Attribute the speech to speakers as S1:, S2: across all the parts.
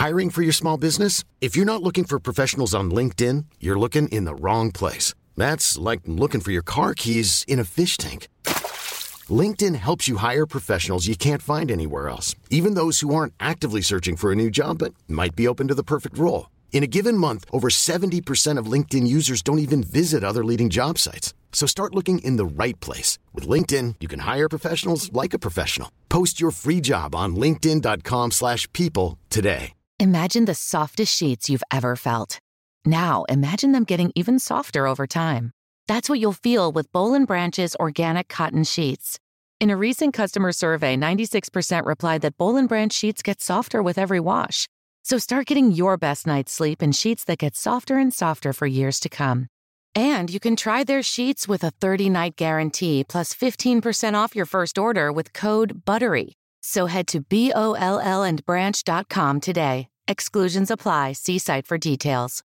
S1: Hiring for your small business? If you're not looking for professionals on LinkedIn, you're looking in the wrong place. That's like looking for your car keys in a fish tank. LinkedIn helps you hire professionals you can't find anywhere else, even those who aren't actively searching for a new job but might be open to the perfect role. In a given month, over 70% of LinkedIn users don't even visit other leading job sites. So start looking in the right place. With LinkedIn, you can hire professionals like a professional. Post your free job on linkedin.com/people today.
S2: Imagine the softest sheets you've ever felt. Now, imagine them getting even softer over time. That's what you'll feel with Boll & Branch's organic cotton sheets. In a recent customer survey, 96% replied that Boll & Branch sheets get softer with every wash. So start getting your best night's sleep in sheets that get softer and softer for years to come. And you can try their sheets with a 30-night guarantee plus 15% off your first order with code BUTTERY. So head to BOLLandbranch.com today. Exclusions apply. See site for details.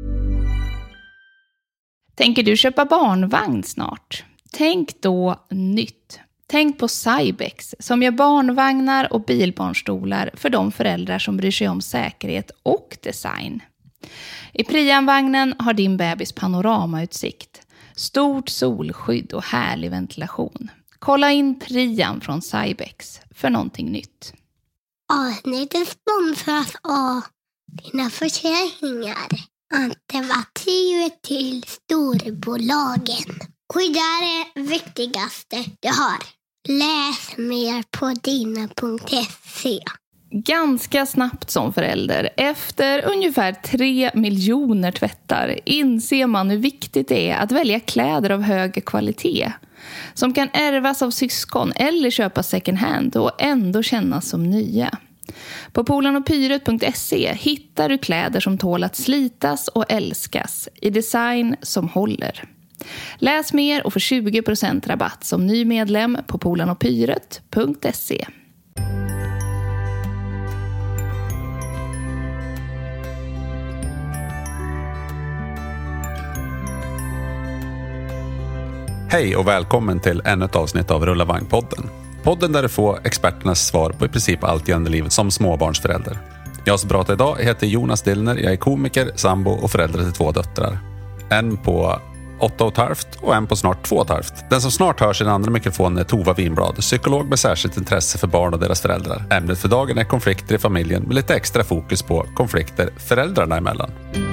S3: Tänker du köpa barnvagn snart? Tänk då nytt. Tänk på Cybex som gör barnvagnar och bilbarnstolar för de föräldrar som bryr sig om säkerhet och design. I Prianvagnen har din bebis panoramautsikt, stort solskydd och härlig ventilation. Kolla in Prian från Cybex för någonting nytt.
S4: Avsnittet sponsras av dina försäkringar. Alternativ till storbolagen. Skydda det viktigaste du har. Läs mer på dina.se.
S3: Ganska snabbt som förälder, efter ungefär 3 miljoner tvättar, inser man hur viktigt det är att välja kläder av hög kvalitet. Som kan ärvas av syskon eller köpas second hand och ändå kännas som nya. På polanopyret.se hittar du kläder som tål att slitas och älskas i design som håller. Läs mer och få 20% rabatt som ny medlem på polanopyret.se.
S5: Hej och välkommen till ännu ett avsnitt av Rulla Vagn-podden. Podden där du får experternas svar på i princip allt gällande livet som småbarnsförälder. Jag som pratar idag heter Jonas Dillner, jag är komiker, sambo och förälder till 2 döttrar. En på 8,5 och en på snart 2,5. Den som snart hörs i den andra mikrofonen är Tova Winblad, psykolog med särskilt intresse för barn och deras föräldrar. Ämnet för dagen är konflikter i familjen med lite extra fokus på konflikter föräldrarna emellan.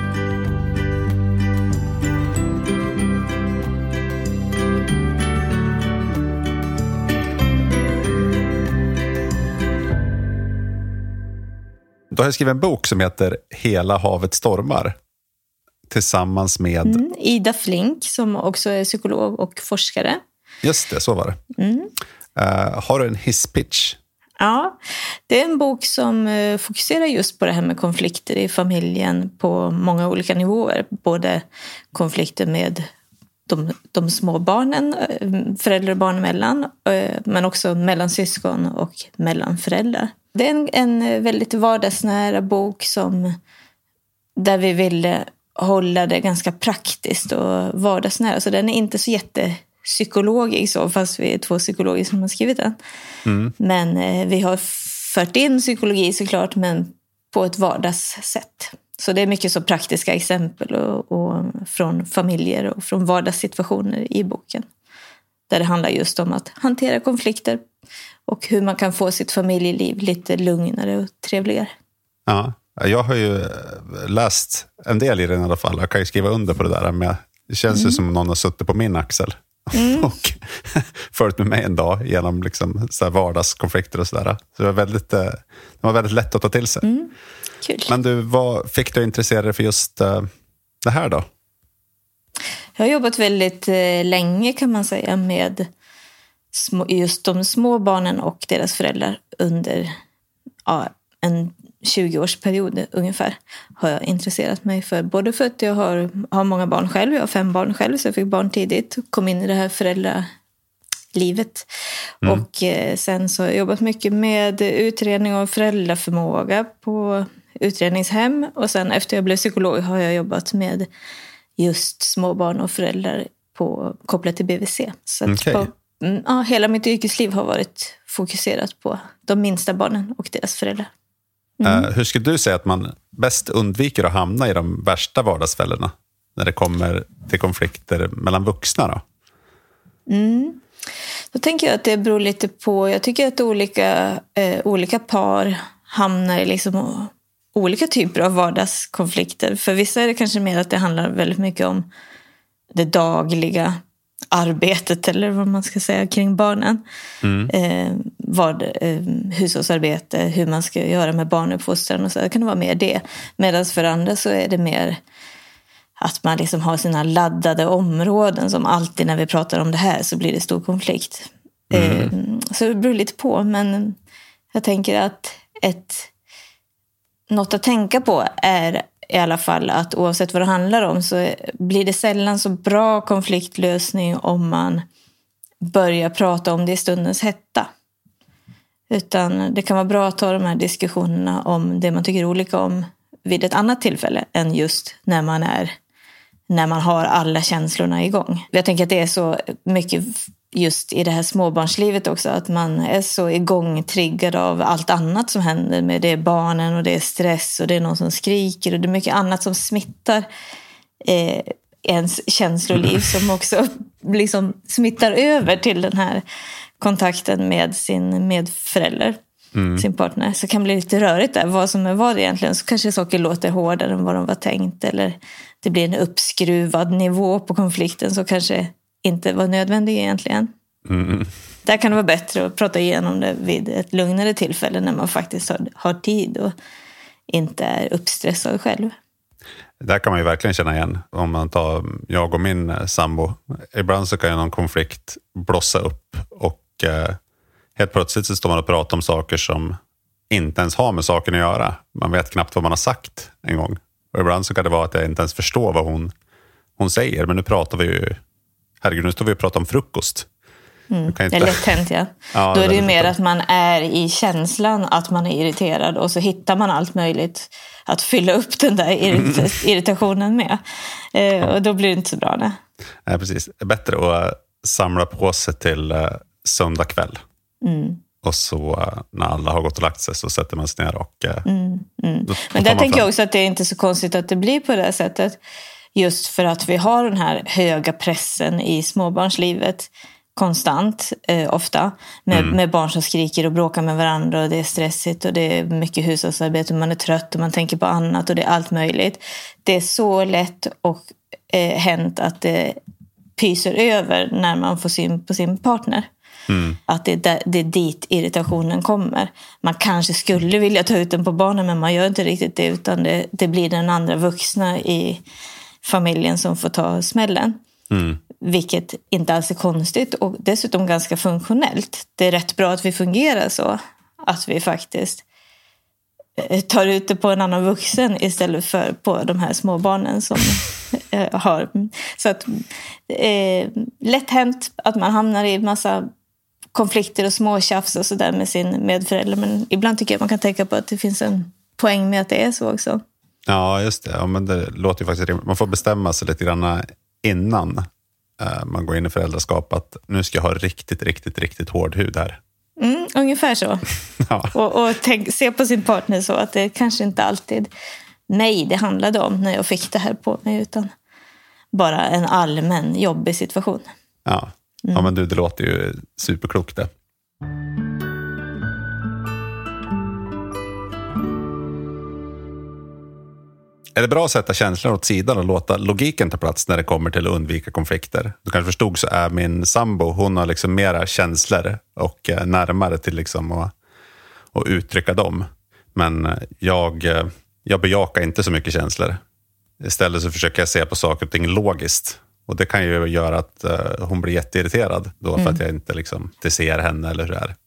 S5: Du har skrivit en bok som heter Hela havet stormar tillsammans med
S6: Ida Flink som också är psykolog och forskare.
S5: Just det, så var det. Har du en hisspitch?
S6: Ja, det är en bok som fokuserar just på det här med konflikter i familjen på många olika nivåer. Både konflikter med de små barnen, föräldrar och barn emellan, men också mellan syskon och mellan föräldrar. Det är en väldigt vardagsnära bok där vi ville hålla det ganska praktiskt och vardagsnära. Så den är inte så jättepsykologisk fast vi är 2 psykologer som har skrivit den. Men vi har fört in psykologi såklart, men på ett vardagssätt. Så det är mycket så praktiska exempel och från familjer och från vardagssituationer i boken. Där det handlar just om att hantera konflikter och hur man kan få sitt familjeliv lite lugnare och trevligare.
S5: Ja, jag har ju läst en del i den i alla fall. Jag kan ju skriva under på det där. Men det känns ju som någon har suttit på min axel och följt med mig en dag genom liksom så här vardagskonflikter och sådär. Så det var väldigt lätt att ta till sig.
S6: Kul.
S5: Men du, vad fick du intressera dig för just det här då?
S6: Jag har jobbat väldigt länge kan man säga med just de små barnen och deras föräldrar under en 20-årsperiod ungefär har jag intresserat mig för. Både för att jag har många barn själv, jag har 5 barn själv så jag fick barn tidigt och kom in i det här föräldralivet. Och sen så har jag jobbat mycket med utredning av föräldraförmåga på utredningshem och sen efter jag blev psykolog har jag jobbat med just småbarn och föräldrar kopplat till BVC. Så hela mitt yrkesliv har varit fokuserat på de minsta barnen och deras föräldrar.
S5: Hur skulle du säga att man bäst undviker att hamna i de värsta vardagsfällorna när det kommer till konflikter mellan vuxna då?
S6: Då tänker jag att det beror lite på. Jag tycker att olika par hamnar i liksom olika typer av vardagskonflikter. För vissa är det kanske mer att det handlar väldigt mycket om det dagliga arbetet, eller vad man ska säga, kring barnen. Hushållsarbete, hur man ska göra med barnuppfostran och så. Det kan vara mer det. Medan för andra så är det mer att man liksom har sina laddade områden, som alltid när vi pratar om det här så blir det stor konflikt. Så det beror lite på, men jag tänker att något att tänka på är i alla fall att oavsett vad det handlar om så blir det sällan så bra konfliktlösning om man börjar prata om det i stundens hetta. Utan det kan vara bra att ta de här diskussionerna om det man tycker olika om vid ett annat tillfälle än just när man har alla känslorna igång. Jag tänker att det är så mycket just i det här småbarnslivet också, att man är så igångtriggad av allt annat som händer med det barnen, och det är stress och det är någon som skriker och det är mycket annat som smittar ens känsloliv, som också liksom smittar över till den här kontakten med sin medförälder, sin partner. Så kan det bli lite rörigt där, vad som är vad egentligen. Så kanske saker låter hårdare än vad de var tänkt, eller det blir en uppskruvad nivå på konflikten som kanske inte var nödvändig egentligen. Där kan det vara bättre att prata igenom det vid ett lugnare tillfälle när man faktiskt har tid och inte är uppstressad själv.
S5: Där kan man ju verkligen känna igen. Om man tar jag och min sambo. Ibland så kan ju någon konflikt blossa upp och helt plötsligt så står man och pratar om saker som inte ens har med saken att göra. Man vet knappt vad man har sagt en gång. Och ibland så kan det vara att jag inte ens förstår vad hon säger. Men nu pratar vi ju... Herregud, nu står vi och pratar om frukost. Inte...
S6: Det är lätt hänt, ja. Då är det ju mer att man är i känslan att man är irriterad, och så hittar man allt möjligt att fylla upp den där irritationen med. Och då blir det inte så bra.
S5: Nej, precis. Det är bättre att samla på sig till söndag kväll. Och så när alla har gått och lagt sig så sätter man sig ner och...
S6: Men där tänker jag också att det är inte så konstigt att det blir på det här sättet. Just för att vi har den här höga pressen i småbarnslivet konstant, ofta. Med barn som skriker och bråkar med varandra, och det är stressigt och det är mycket hushållsarbete och man är trött och man tänker på annat och det är allt möjligt. Det är så lätt och hänt att det pyser över när man får syn på sin partner. Att det är dit irritationen kommer. Man kanske skulle vilja ta ut den på barnen, men man gör inte riktigt det, utan det blir den andra vuxna i familjen som får ta smällen. Vilket inte alls är konstigt och dessutom ganska funktionellt. Det är rätt bra att vi fungerar så, att vi faktiskt tar ut det på en annan vuxen istället för på de här små barnen som har. Så att lätt hänt att man hamnar i massa konflikter och småtjafs och sådär med sin medförälder. Men ibland tycker jag man kan tänka på att det finns en poäng med att det är så också.
S5: Ja, just det. Ja, men det låter ju faktiskt rimligt. Man får bestämma sig lite grann innan man går in i föräldraskap att nu ska jag ha riktigt hård hud här.
S6: Ungefär så.
S5: Ja.
S6: Och se på sin partner så att det kanske inte alltid mig det handlade om när jag fick det här på mig, utan bara en allmän jobbig situation.
S5: Ja, ja men det låter ju superklokt det. Är det bra att sätta känslor åt sidan och låta logiken ta plats när det kommer till att undvika konflikter? Du kanske förstod, så är min sambo, hon har liksom mera känslor och närmare till liksom att uttrycka dem. Men jag bejakar inte så mycket känslor. Istället så försöker jag se på saker och ting logiskt. Och det kan ju göra att hon blir jätteirriterad då för att jag inte liksom det ser henne eller hur det är.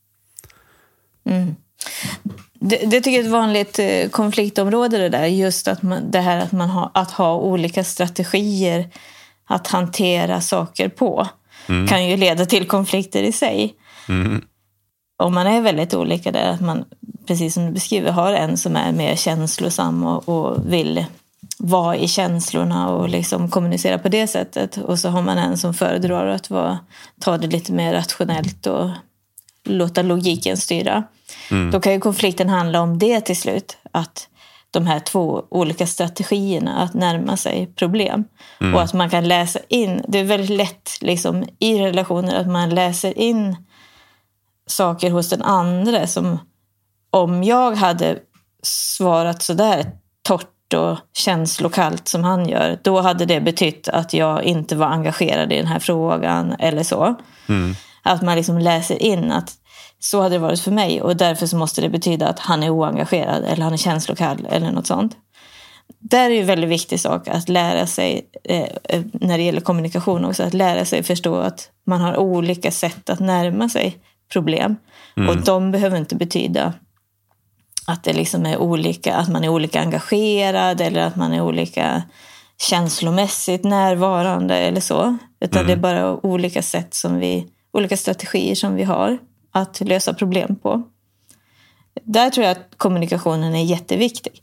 S6: Det tycker jag är ett vanligt konfliktområde det där. Just att att ha olika strategier att hantera saker på kan ju leda till konflikter i sig. Om man är väldigt olika där, att man, precis som du beskriver, har en som är mer känslosam och vill vara i känslorna och liksom kommunicera på det sättet. Och så har man en som föredrar att ta det lite mer rationellt och låta logiken styra. Då kan ju konflikten handla om det till slut. Att de här 2 olika strategierna att närma sig problem. Och att man kan läsa in, det är väldigt lätt liksom, i relationer att man läser in saker hos den andra som om jag hade svarat sådär torrt och känslokallt som han gör, då hade det betytt att jag inte var engagerad i den här frågan eller så. Att man liksom läser in att så hade det varit för mig och därför så måste det betyda att han är oengagerad eller han är känslokall eller något sånt. Där är ju en väldigt viktig sak att lära sig när det gäller kommunikation också, att lära sig förstå att man har olika sätt att närma sig problem. Och de behöver inte betyda att det liksom är olika, att man är olika engagerad eller att man är olika känslomässigt närvarande eller så. Utan det är bara olika sätt olika strategier som vi har att lösa problem på. Där tror jag att kommunikationen är jätteviktig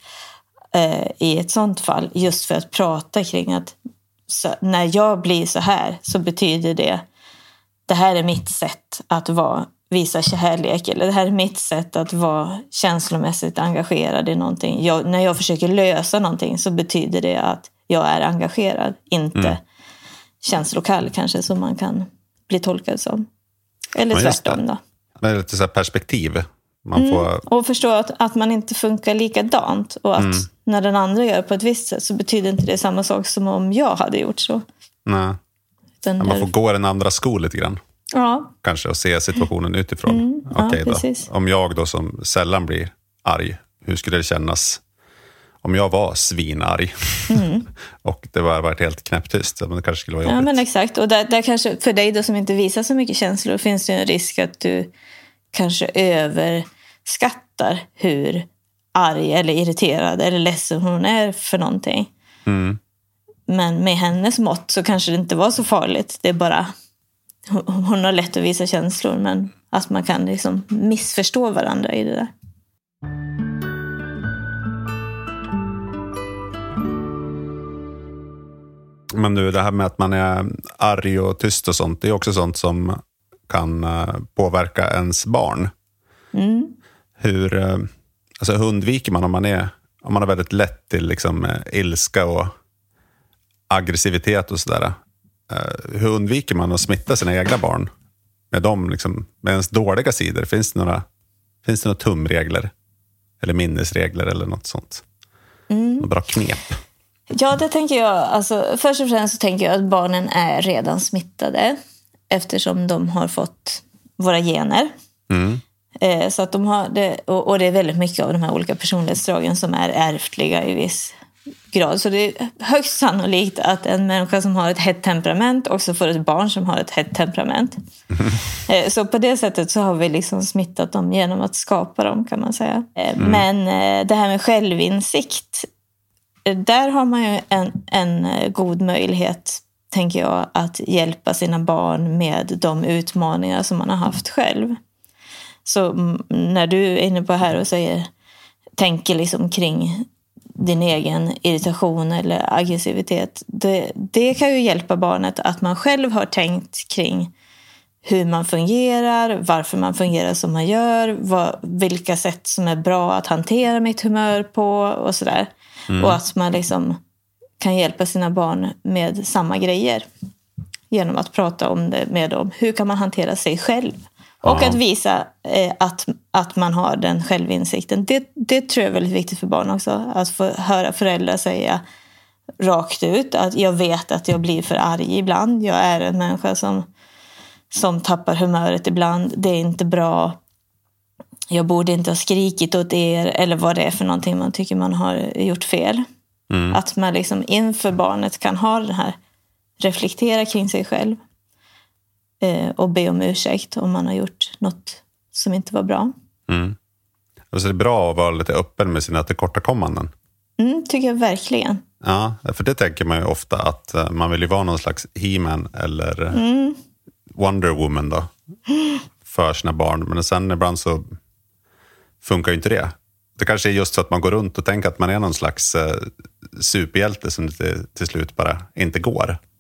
S6: i ett sånt fall. Just för att prata kring att när jag blir så här så betyder det här är mitt sätt att visa kärlek. Eller det här är mitt sätt att vara känslomässigt engagerad i någonting. När jag försöker lösa någonting så betyder det att jag är engagerad. Inte känslokall kanske som man kan bli tolkad som. Eller tvärtom då.
S5: Med lite så här perspektiv. Man får...
S6: Och förstå att man inte funkar likadant. Och att när den andra gör på ett visst sätt så betyder inte det samma sak som om jag hade gjort så.
S5: Nej. Man får gå den andra skon lite grann.
S6: Ja.
S5: Kanske och se situationen utifrån. Okej då. Om jag då som sällan blir arg, hur skulle det kännas om jag var svinarg? Och det var varit helt knäpptyst. Men det kanske skulle vara jobbigt.
S6: Ja, men exakt. Och där kanske, för dig då som inte visar så mycket känslor, finns det en risk att du kanske överskattar hur arg eller irriterad eller ledsen hon är för någonting. Men med hennes mått så kanske det inte var så farligt. Det är bara, hon har lätt att visa känslor, men att man kan liksom missförstå varandra i det där.
S5: Men nu det här med att man är arg och tyst och sånt, det är också sånt som kan påverka ens barn. Hur undviker man om man har väldigt lätt till liksom ilska och aggressivitet och sådär. Hur undviker man att smitta sina egna barn med dem liksom, med ens dåliga sidor? Finns det några tumregler eller minnesregler eller något sånt? Några bra knep?
S6: Ja, det tänker jag. Alltså, först och främst så tänker jag att barnen är redan smittade eftersom de har fått våra gener. Så att de har det, och det är väldigt mycket av de här olika personlighetsdragen som är ärftliga i viss grad. Så det är högst sannolikt att en människa som har ett hett temperament också får ett barn som har ett hett temperament. Så på det sättet så har vi liksom smittat dem genom att skapa dem, kan man säga. Men det här med självinsikt, där har man ju en god möjlighet, tänker jag, att hjälpa sina barn med de utmaningar som man har haft själv. Så när du är inne på här och tänker liksom kring din egen irritation eller aggressivitet, det kan ju hjälpa barnet att man själv har tänkt kring hur man fungerar, varför man fungerar som man gör, vilka sätt som är bra att hantera mitt humör på och sådär. Och att man liksom kan hjälpa sina barn med samma grejer genom att prata om det med dem. Hur kan man hantera sig själv? Och att visa att man har den självinsikten. Det tror jag är väldigt viktigt för barn också. Att få höra föräldrar säga rakt ut att jag vet att jag blir för arg ibland. Jag är en människa som tappar humöret ibland. Det är inte bra. Jag borde inte ha skrikit åt er. Eller vad det är för någonting man tycker man har gjort fel. Att man liksom inför barnet kan ha den här, reflektera kring sig själv. Och be om ursäkt om man har gjort något som inte var bra.
S5: Så det är bra att vara lite öppen med sina tillkortakommanden.
S6: Tycker jag verkligen.
S5: Ja, för det tänker man ju ofta att man vill ju vara någon slags He-Man eller Wonder Woman då. För sina barn. Men sen ibland så funkar ju inte det. Det kanske är just så att man går runt och tänker att man är någon slags superhjälte som det till slut bara inte går.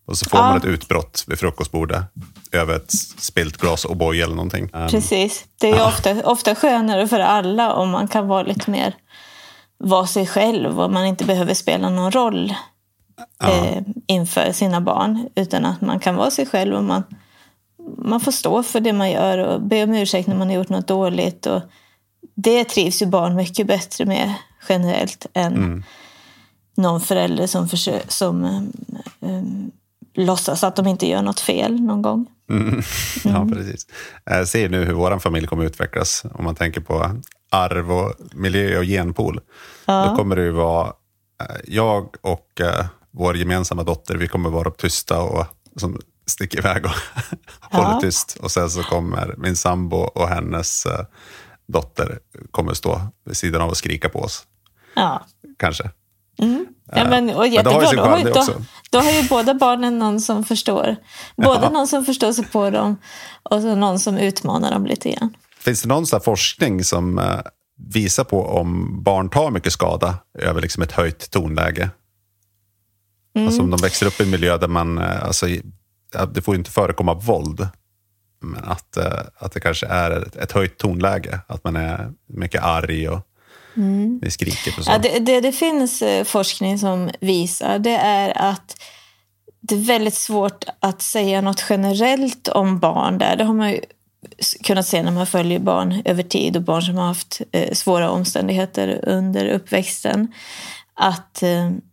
S5: Och så får man ett utbrott vid frukostbordet över ett spilt glas och boj eller någonting.
S6: Precis. Det är ju ofta skönare för alla om man kan vara lite mer vara sig själv och man inte behöver spela någon roll inför sina barn, utan att man kan vara sig själv och man får stå för det man gör och be om ursäkt när man har gjort något dåligt. Och det trivs ju barn mycket bättre med generellt än någon förälder som låtsas att de inte gör något fel någon gång.
S5: Ja, precis. Jag ser nu hur vår familj kommer utvecklas. Om man tänker på arv och miljö och genpool. Då kommer det ju vara jag och vår gemensamma dotter. Vi kommer vara tysta och som sticker iväg och håller tyst. Och sen så kommer min sambo och hennes dotter kommer stå vid sidan av och skrika på oss. Ja. Kanske.
S6: Ja, men då har ju båda barnen någon som förstår. Någon som förstår sig på dem och så någon som utmanar dem lite grann.
S5: Finns det någon sån här forskning som visar på om barn tar mycket skada över liksom ett höjt tonläge? Alltså om de växer upp i en miljö där man, alltså, det får inte förekomma våld, men att det kanske är ett höjt tonläge, att man är mycket arg och det skriker och så.
S6: Ja, det finns forskning som visar det är att det är väldigt svårt att säga något generellt om barn där. Det har man ju kunnat se när man följer barn över tid och barn som har haft svåra omständigheter under uppväxten. Att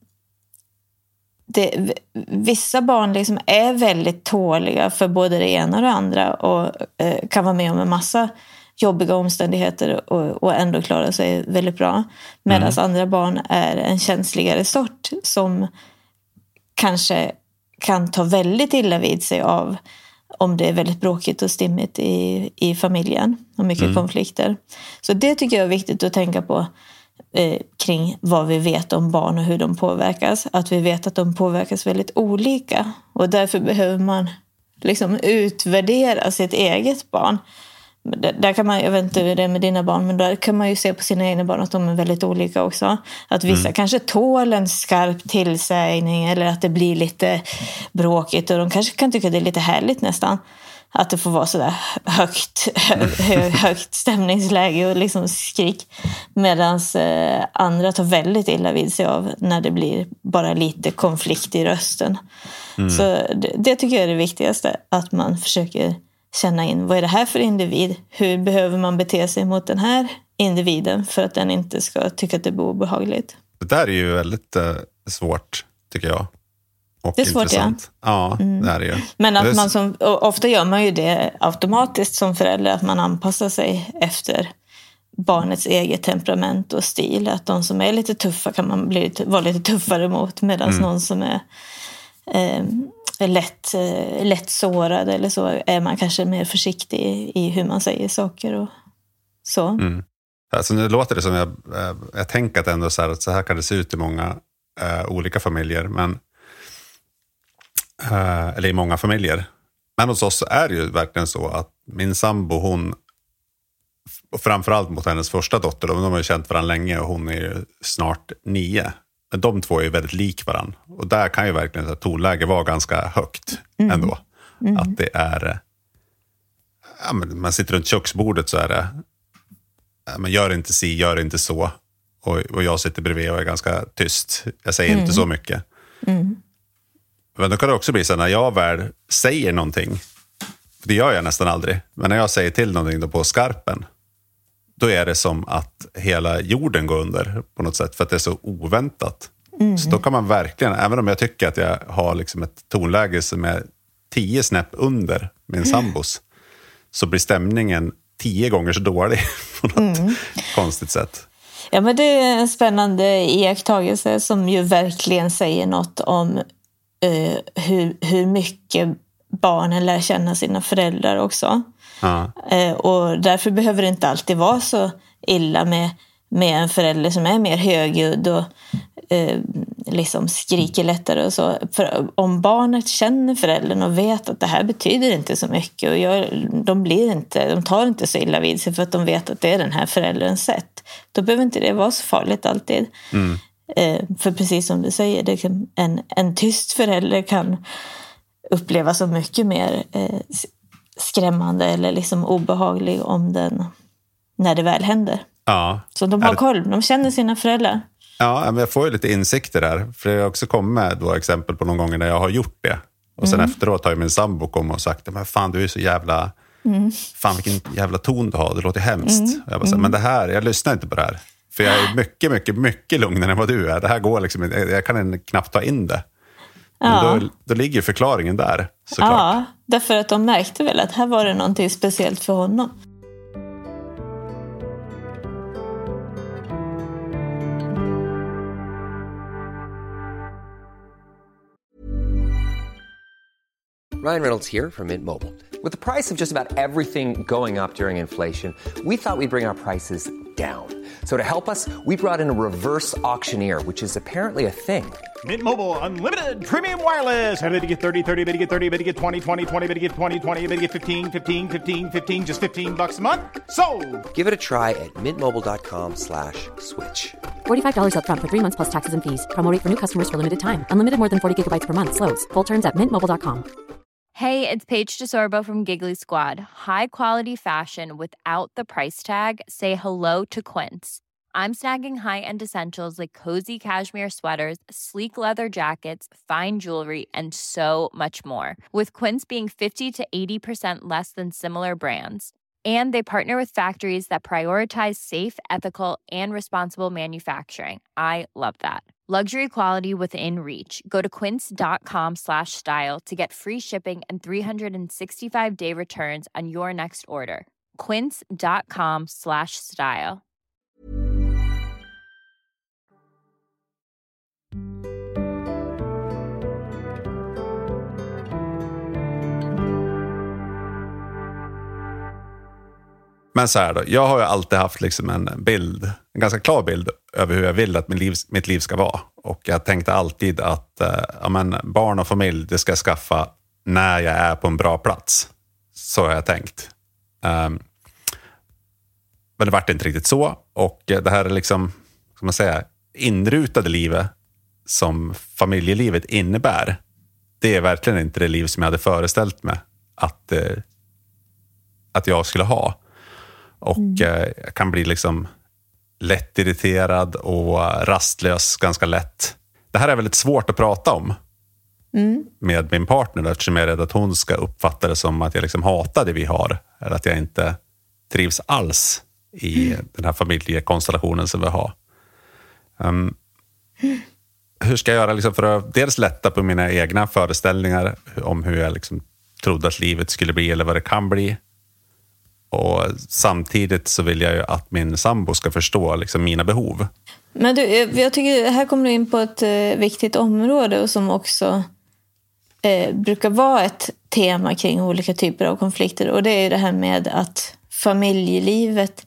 S6: vissa barn liksom är väldigt tåliga för både det ena och det andra och kan vara med om en massa jobbiga omständigheter och ändå klara sig väldigt bra. Medan andra barn är en känsligare sort som kanske kan ta väldigt illa vid sig av om det är väldigt bråkigt och stimmigt i familjen och mycket konflikter. Så det tycker jag är viktigt att tänka på kring vad vi vet om barn och hur de påverkas. Att vi vet att de påverkas väldigt olika och därför behöver man liksom utvärdera sitt eget barn. Där kan man, jag vet inte hur det är med dina barn, men där kan man ju se på sina egna barn att de är väldigt olika också. Att vissa kanske tål en skarp tillsägning eller att det blir lite bråkigt och de kanske kan tycka det är lite härligt nästan. Att det får vara sådär högt stämningsläge och liksom skrik. Medan andra tar väldigt illa vid sig av när det blir bara lite konflikt i rösten. Så det tycker jag är det viktigaste. Att man försöker känna in, vad är det här för individ? Hur behöver man bete sig mot den här individen för att den inte ska tycka att det blir obehagligt?
S5: Det där är ju väldigt svårt, tycker jag. Och
S6: det är svårt,
S5: intressant. Ja, det är det ju.
S6: Men att man ofta gör man ju det automatiskt som förälder, att man anpassar sig efter barnets eget temperament och stil. Att de som är lite tuffa kan man vara lite tuffare mot, medan någon som är lätt sårad eller så är man kanske mer försiktig i hur man säger saker och så.
S5: Alltså nu låter det som jag tänker att ändå så här kan det se ut i många olika familjer, men eller i många familjer. Men hos oss är det ju verkligen så att min sambo, hon, och framförallt mot hennes första dotter, de har ju känt varandra länge och hon är ju snart 9. Men de två är ju väldigt lik varandra. Och där kan ju verkligen tonläge vara ganska högt ändå. Att det är, ja, men man sitter runt köksbordet så är det, men gör inte si, gör inte så. Och jag sitter bredvid och är ganska tyst. Jag säger inte så mycket. Men då kan det också bli så när jag väl säger någonting, för det gör jag nästan aldrig, men när jag säger till någonting då på skarpen, då är det som att hela jorden går under på något sätt, för att det är så oväntat. Så då kan man verkligen, även om jag tycker att jag har liksom ett tonläge som är 10 snäpp under min sambos, så blir stämningen 10 gånger så dålig på något konstigt sätt.
S6: Ja, men det är en spännande iakttagelse som ju verkligen säger något om hur mycket barnen lär känna sina föräldrar också. Och därför behöver det inte alltid vara så illa med en förälder som är mer högljudd och liksom skriker lättare och så. För om barnet känner föräldern och vet att det här betyder inte så mycket och de tar inte så illa vid sig för att de vet att det är den här förälderns sätt, då behöver inte det vara så farligt alltid. För precis som du säger, det kan, en tyst förälder kan upplevas som mycket mer skrämmande eller liksom obehaglig om den, när det väl händer.
S5: Ja.
S6: Så de har koll, de känner sina föräldrar.
S5: Ja, men jag får ju lite insikter där. För jag har också kommit med då exempel på någon gång när jag har gjort det. Och sen efteråt har ju min sambo kommit och sagt, men fan du är så jävla... Fan vilken jävla ton du har, det låter hemskt. Jag bara så, men det här, jag lyssnar inte på det här. För jag är mycket, mycket, mycket lugnare än vad du är. Det här går liksom, jag kan knappt ta in det. Men då ligger förklaringen där, såklart.
S6: Ja, därför att de märkte väl att här var det någonting speciellt för honom.
S7: Ryan Reynolds here from Mint Mobile. With the price of just about everything going up during inflation, we thought we'd bring our prices down. So to help us, we brought in a reverse auctioneer, which is apparently a thing.
S8: Mint Mobile Unlimited Premium Wireless. How to get 30, 30, bit to get 30, bit to get 20, 20, 20, bit to get 20, 20, bit to get 15, 15, 15, 15, just $15 a month? Sold!
S7: Give it a try at mintmobile.com/switch.
S9: $45 up front for 3 months plus taxes and fees. Promo rate for new customers for limited time. Unlimited more than 40 gigabytes per month. Slows full terms at mintmobile.com.
S10: Hey, it's Paige DeSorbo from Giggly Squad. High quality fashion without the price tag. Say hello to Quince. I'm snagging high-end essentials like cozy cashmere sweaters, sleek leather jackets, fine jewelry, and so much more. With Quince being 50 to 80% less than similar brands. And they partner with factories that prioritize safe, ethical, and responsible manufacturing. I love that. Luxury quality within reach. Go to quince.com/style to get free shipping and 365-day returns on your next order. Quince.com/style.
S5: Men så här då, jag har ju alltid haft liksom en ganska klar bild över hur jag vill att mitt liv ska vara. Och jag tänkte alltid att barn och familj, det ska jag skaffa när jag är på en bra plats. Så har jag tänkt. Men det vart inte riktigt så. Och det här är liksom, ska man säga, inrutade livet som familjelivet innebär. Det är verkligen inte det liv som jag hade föreställt mig att jag skulle ha. Och jag kan bli liksom lätt irriterad och rastlös ganska lätt. Det här är väldigt svårt att prata om med min partner, eftersom jag är rädd att hon ska uppfatta det som att jag liksom hatar det vi har. Eller att jag inte trivs alls i den här familjekonstellationen som vi har. Hur ska jag göra liksom för att dels lätta på mina egna föreställningar om hur jag liksom trodde att livet skulle bli eller vad det kan bli. Och samtidigt så vill jag ju att min sambo ska förstå liksom mina behov.
S6: Men du, jag tycker här kommer du in på ett viktigt område och som också brukar vara ett tema kring olika typer av konflikter. Och det är det här med att familjelivet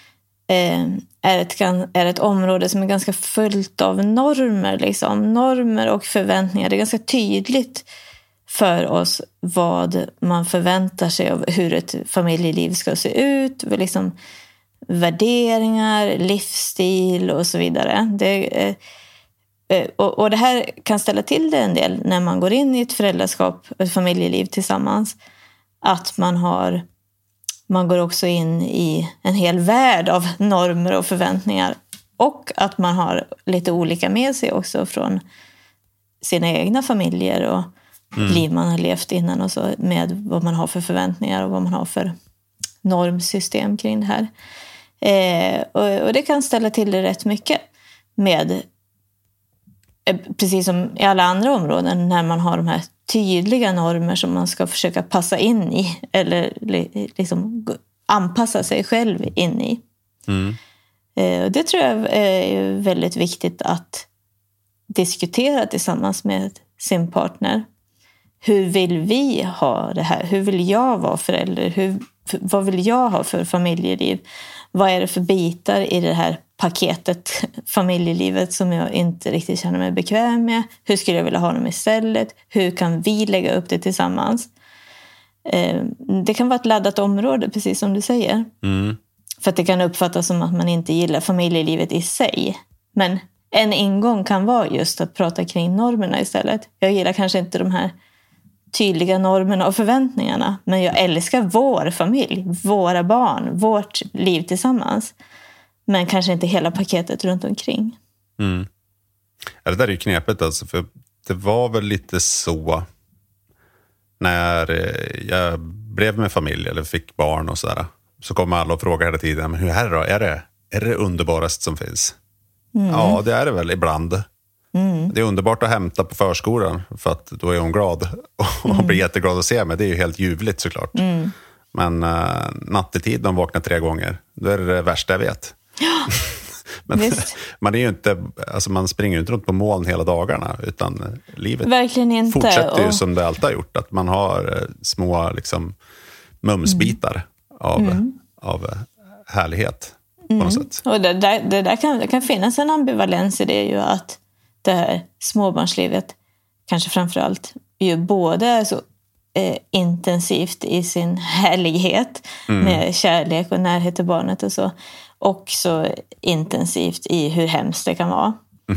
S6: är ett område som är ganska fullt av normer. Liksom. Normer och förväntningar. Det är ganska tydligt för oss vad man förväntar sig av hur ett familjeliv ska se ut. Liksom värderingar, livsstil och så vidare. Och det här kan ställa till det en del när man går in i ett föräldraskap, ett familjeliv tillsammans. Att man går också in i en hel värld av normer och förväntningar. Och att man har lite olika med sig också från sina egna familjer och liv man har levt innan och så, med vad man har för förväntningar och vad man har för normsystem kring det här. Och det kan ställa till det rätt mycket med, precis som i alla andra områden, när man har de här tydliga normer som man ska försöka passa in i eller liksom anpassa sig själv in i. Och det tror jag är väldigt viktigt att diskutera tillsammans med sin partner. Hur vill vi ha det här? Hur vill jag vara förälder? Vad vill jag ha för familjeliv? Vad är det för bitar i det här paketet, familjelivet, som jag inte riktigt känner mig bekväm med? Hur skulle jag vilja ha dem istället? Hur kan vi lägga upp det tillsammans? Det kan vara ett laddat område, precis som du säger. För att det kan uppfattas som att man inte gillar familjelivet i sig. Men en ingång kan vara just att prata kring normerna istället. Jag gillar kanske inte de här tydliga normerna och förväntningarna, men jag älskar vår familj, våra barn, vårt liv tillsammans. Men kanske inte hela paketet runt omkring.
S5: Mm. Ja, det där är ju knepigt alltså, för det var väl lite så när jag blev med familj eller fick barn och sådär. Så kommer alla och frågar hela tiden, men hur är det då? Är det underbarast som finns? Ja, det är det väl ibland. Det är underbart att hämta på förskolan för att då är hon glad och blir jätteglad att se mig. Det är ju helt ljuvligt såklart. Men nattetid de vaknar 3 gånger, då är det värsta jag vet. Men man är ju inte, alltså man springer ju inte runt på moln hela dagarna, utan livet verkligen inte. Fortsätter ju som det alltid har gjort, att man har små liksom mumsbitar av härlighet på något sätt. Och
S6: det där kan finnas en ambivalens i det, ju att det här småbarnslivet kanske framförallt ju både är så intensivt i sin härlighet med kärlek och närhet till barnet och så, och så intensivt i hur hemskt det kan vara.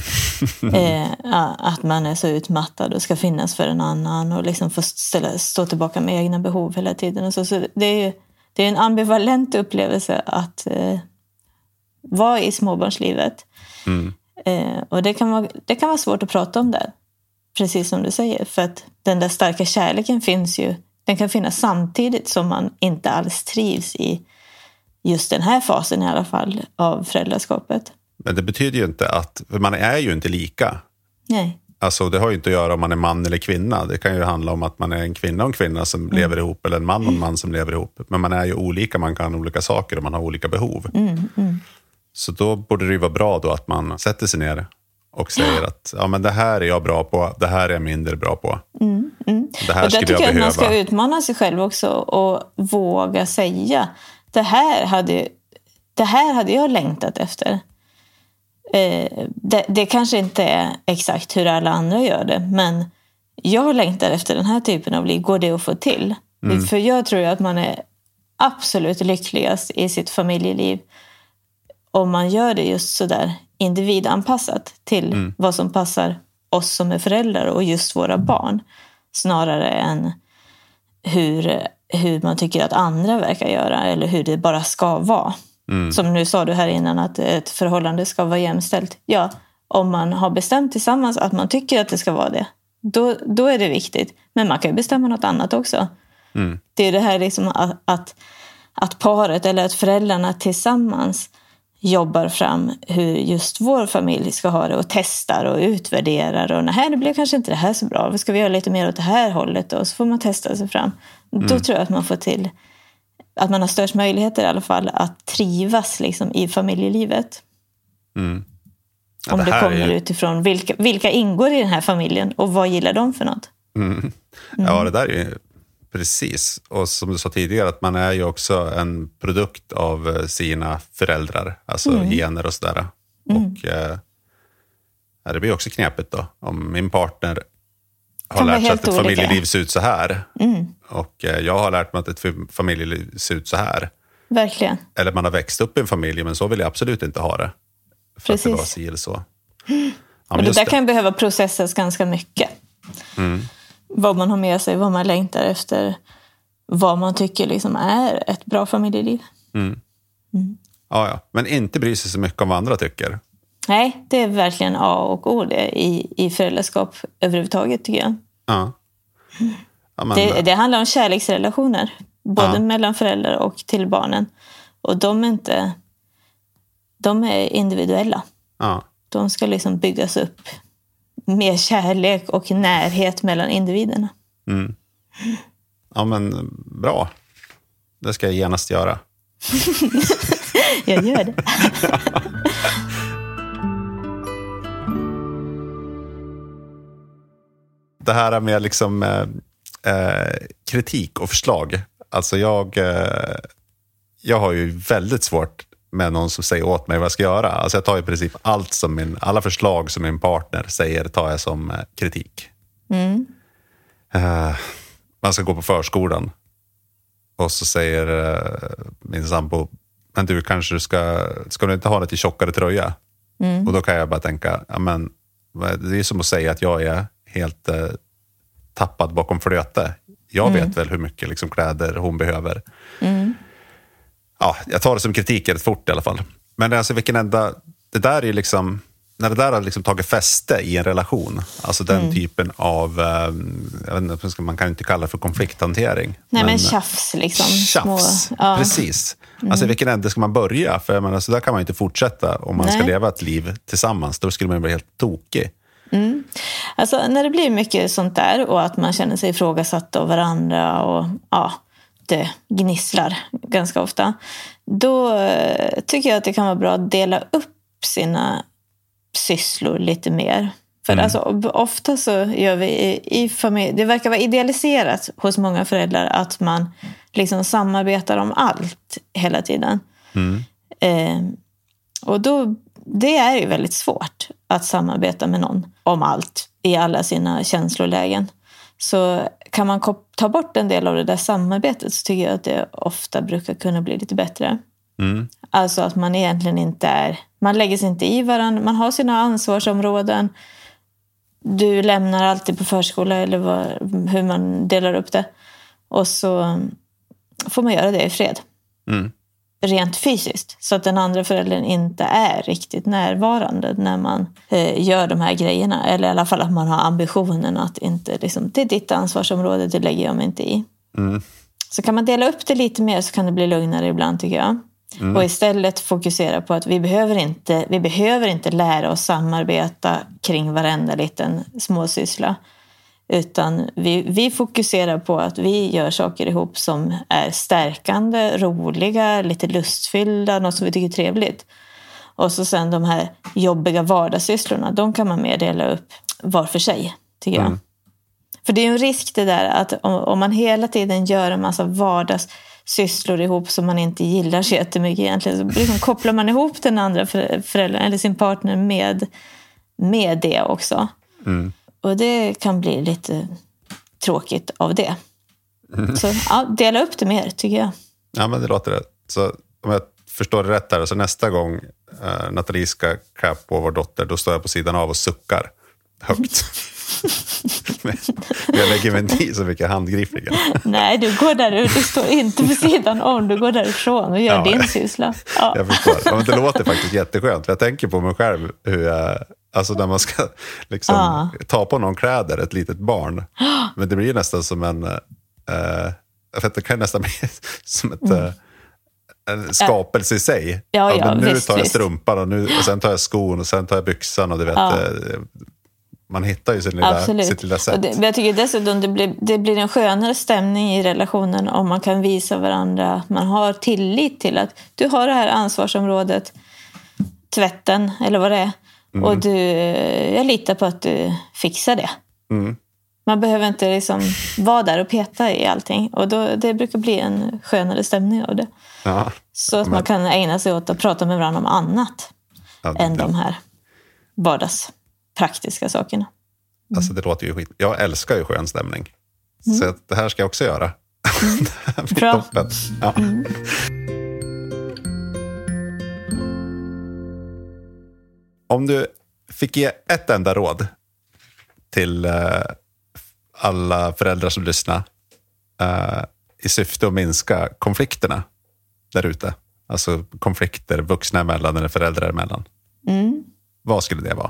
S6: Att man är så utmattad och ska finnas för en annan och liksom få stå tillbaka med egna behov hela tiden. Och så det är en ambivalent upplevelse att vara i småbarnslivet. Och det kan vara svårt att prata om det, precis som du säger, för att den där starka kärleken finns ju, den kan finnas samtidigt som man inte alls trivs i just den här fasen i alla fall av föräldraskapet. Men
S5: det betyder ju inte att, för man är ju inte lika.
S6: Nej.
S5: Alltså det har ju inte att göra om man är man eller kvinna. Det kan ju handla om att man är en kvinna och en kvinna som lever ihop, eller en man och en man som lever ihop. Men man är ju olika, man kan olika saker och man har olika behov. Så då borde det ju vara bra då att man sätter sig ner och säger att ja, men det här är jag bra på, det här är jag mindre bra på. Det här skulle jag behöva. Jag tycker att man ska
S6: utmana sig själv också och våga säga det här hade jag längtat efter. Det kanske inte är exakt hur alla andra gör det, men jag längtar efter den här typen av liv. Går det att få till? För jag tror att man är absolut lyckligast i sitt familjeliv om man gör det just så där individanpassat till vad som passar oss som är föräldrar och just våra barn, snarare än hur man tycker att andra verkar göra eller hur det bara ska vara. Som nu sa du här innan, att ett förhållande ska vara jämställt. Ja, om man har bestämt tillsammans att man tycker att det ska vara det, då är det viktigt. Men man kan ju bestämma något annat också. Det är det här liksom att paret eller att föräldrarna tillsammans jobbar fram hur just vår familj ska ha det och testar och utvärderar och nej, det blev kanske inte det här så bra, ska vi göra lite mer åt det här hållet då? Så får man testa sig fram. Då tror jag att man får till att man har störst möjligheter i alla fall att trivas liksom i familjelivet. Ja, om det kommer utifrån vilka ingår i den här familjen och vad gillar de för något.
S5: Ja, det där är ju precis. Och som du sa tidigare, att man är ju också en produkt av sina föräldrar, alltså gener och sådär. Och det blir också knepigt då. Om min partner har lärt sig att ett familjeliv ser ut så här. Och jag har lärt mig att ett familjeliv ser ut så här.
S6: Verkligen.
S5: Eller man har växt upp i en familj, men så vill jag absolut inte ha det. För precis. Att det var si eller så. Ja,
S6: och det där kan behöva processas ganska mycket. Vad man har med sig, vad man längtar efter, vad man tycker liksom är ett bra familjeliv.
S5: Ja. Men inte bry sig så mycket om vad andra tycker.
S6: Nej, det är verkligen A och O det i föräldraskap överhuvudtaget, tycker jag. Ja, men, det handlar om kärleksrelationer, både mellan föräldrar och till barnen. Och de är individuella. De ska liksom byggas upp med kärlek och närhet mellan individerna.
S5: Ja, men bra. Det ska jag genast göra.
S6: Jag gör det.
S5: Det här med liksom kritik och förslag. Alltså jag har ju väldigt svårt med någon som säger åt mig vad jag ska göra. Alltså jag tar i princip alla förslag som min partner säger tar jag som kritik. Man ska gå på förskolan och så säger min sambo, men du kanske ska du inte ha lite tjockare tröja? Och då kan jag bara tänka, men det är som att säga att jag är helt tappad bakom flöte. Jag vet väl hur mycket liksom kläder hon behöver. Ja, jag tar det som kritik rätt fort i alla fall. Men alltså det där är liksom, när det där har liksom tagit fäste i en relation, alltså den typen av, jag vet inte, man kan inte kalla det för konflikthantering.
S6: Nej, men tjafs liksom.
S5: Tjafs, precis. Alltså vilken ände ska man börja? För jag menar, så där kan man inte fortsätta om man ska leva ett liv tillsammans. Då skulle man bli helt tokig.
S6: Alltså när det blir mycket sånt där och att man känner sig ifrågasatt av varandra och det gnisslar ganska ofta, då tycker jag att det kan vara bra att dela upp sina sysslor lite mer. För alltså, ofta så gör vi i familj, det verkar vara idealiserat hos många föräldrar att man liksom samarbetar om allt hela tiden. Och då, det är ju väldigt svårt att samarbeta med någon om allt i alla sina känslolägen. Så kan man ta bort en del av det där samarbetet, så tycker jag att det ofta brukar kunna bli lite bättre. Alltså att man egentligen inte man lägger sig inte i varandra, man har sina ansvarsområden. Du lämnar alltid på förskola eller hur man delar upp det. Och så får man göra det i fred. Rent fysiskt. Så att den andra föräldern inte är riktigt närvarande när man gör de här grejerna. Eller i alla fall att man har ambitionen att inte liksom, det är ditt ansvarsområde, det lägger jag mig inte i. Så kan man dela upp det lite mer, så kan det bli lugnare ibland, tycker jag. Och istället fokusera på att vi behöver inte lära oss samarbeta kring varenda liten småsyssla. Utan vi fokuserar på att vi gör saker ihop som är stärkande, roliga, lite lustfyllda, något som vi tycker är trevligt. Och så sen de här jobbiga vardagssysslorna, de kan man mer dela upp var för sig, tycker jag. För det är ju en risk det där att om man hela tiden gör en massa vardagssysslor ihop som man inte gillar så jättemycket egentligen, så liksom kopplar man ihop den andra föräldern eller sin partner med det också. Och det kan bli lite tråkigt av det. Så dela upp det mer, tycker jag.
S5: Ja, men det låter rätt. Så om jag förstår det rätt här, så nästa gång Nathalie ska klä på vår dotter, då står jag på sidan av och suckar högt. Jag lägger mig inte i så mycket handgripningar.
S6: Nej, du går där ut. Du står inte på sidan om. Du går därifrån och gör din syssla. Ja.
S5: Jag förstår. Ja, men det låter faktiskt jätteskönt. Jag tänker på mig själv hur jag, alltså när man ska liksom ta på någon kläder, ett litet barn. Men det blir ju nästan som en det kan nästan bli som ett en skapelse i sig. Men nu tar jag strumpan och sen tar jag skon och sen tar jag byxan och du vet man hittar ju sitt lilla sätt.
S6: Men jag tycker dessutom det blir en skönare stämning i relationen om man kan visa varandra att man har tillit till att du har det här ansvarsområdet, tvätten eller vad det är. Och jag litar på att du fixar det. Man behöver inte liksom vara där och peta i allting. Och det brukar bli en skönare stämning av det.
S5: Ja,
S6: så att man kan ägna sig åt att prata med varandra om annat än de här vardagspraktiska sakerna.
S5: Alltså det låter ju skit. Jag älskar ju skön stämning. Så det här ska jag också göra.
S6: Bra.
S5: Ja. Om du fick ge ett enda råd till alla föräldrar som lyssnar i syfte att minska konflikterna där ute. Alltså konflikter vuxna emellan eller föräldrar emellan. Vad skulle det vara?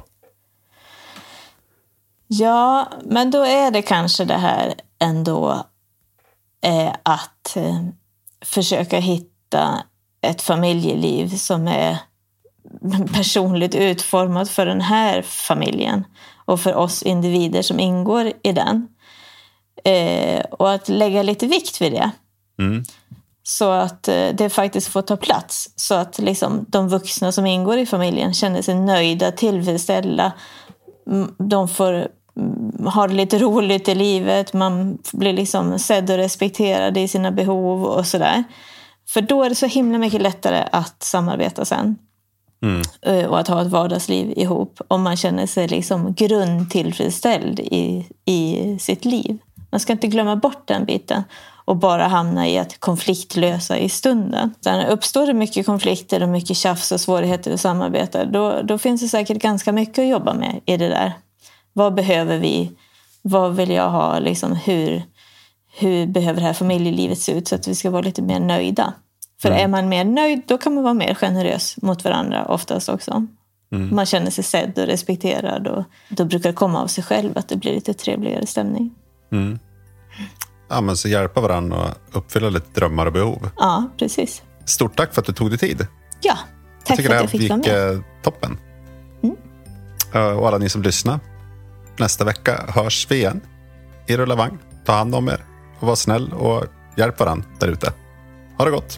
S6: Ja, men då är det kanske det här ändå att försöka hitta ett familjeliv som är personligt utformat för den här familjen och för oss individer som ingår i den. Och att lägga lite vikt vid det. Så att det faktiskt får ta plats. Så att liksom de vuxna som ingår i familjen känner sig nöjda, tillfredsställda. De får ha lite roligt i livet. Man blir liksom sedd och respekterad i sina behov och sådär. För då är det så himla mycket lättare att samarbeta sen. Och att ha ett vardagsliv ihop. Om man känner sig liksom grundtillfredsställd i sitt liv. Man ska inte glömma bort den biten. och bara hamna i att konfliktlösa i stunden. Sen uppstår det mycket konflikter och mycket tjafs och svårigheter att samarbeta, då finns det säkert ganska mycket att jobba med i det där. Vad behöver vi? Vad vill jag ha? Liksom, hur behöver det här familjelivet se ut så att vi ska vara lite mer nöjda? För är man mer nöjd, då kan man vara mer generös mot varandra oftast också. Man känner sig sedd och respekterad, och då brukar det komma av sig själv att det blir lite trevligare stämning.
S5: Ja, men så hjälpa varandra och uppfylla lite drömmar och behov.
S6: Ja, precis.
S5: Stort tack för att du tog dig tid.
S6: Ja, tack för att jag fick vara med.
S5: Det gick toppen. Och alla ni som lyssnar, nästa vecka hörs vi igen i Rulla Vagn. Ta hand om er och var snäll och hjälp varandra där ute. Ha det gott!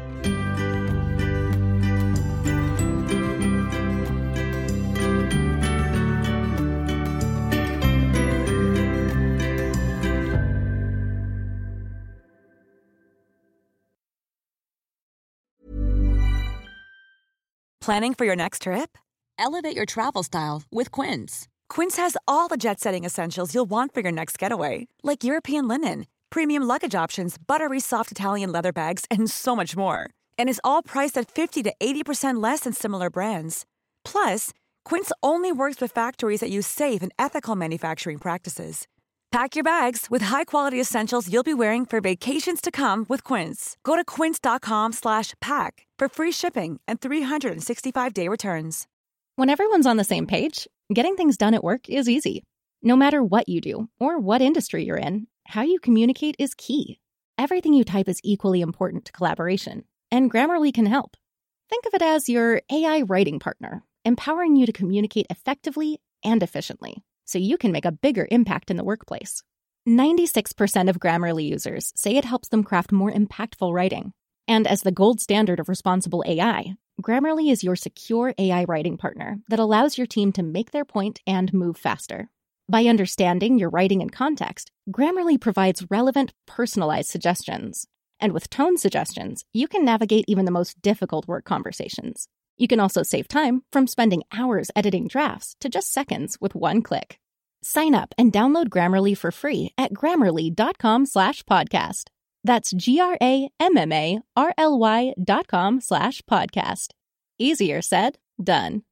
S11: Planning for your next trip? Elevate your travel style with Quince. Quince has all the jet-setting essentials you'll want for your next getaway, like European linen, premium luggage options, buttery soft Italian leather bags, and so much more. And is all priced at 50 to 80% less than similar brands. Plus, Quince only works with factories that use safe and ethical manufacturing practices. Pack your bags with high-quality essentials you'll be wearing for vacations to come with Quince. Go to quince.com/pack for free shipping and 365-day returns.
S12: When everyone's on the same page, getting things done at work is easy. No matter what you do or what industry you're in, how you communicate is key. Everything you type is equally important to collaboration, and Grammarly can help. Think of it as your AI writing partner, empowering you to communicate effectively and efficiently, so you can make a bigger impact in the workplace. 96% of Grammarly users say it helps them craft more impactful writing. And as the gold standard of responsible AI, Grammarly is your secure AI writing partner that allows your team to make their point and move faster. By understanding your writing and context, Grammarly provides relevant, personalized suggestions. And with tone suggestions, you can navigate even the most difficult work conversations. You can also save time from spending hours editing drafts to just seconds with one click. Sign up and download Grammarly for free at grammarly.com/podcast. That's GRAMMARLY.com/podcast. Easier said, done.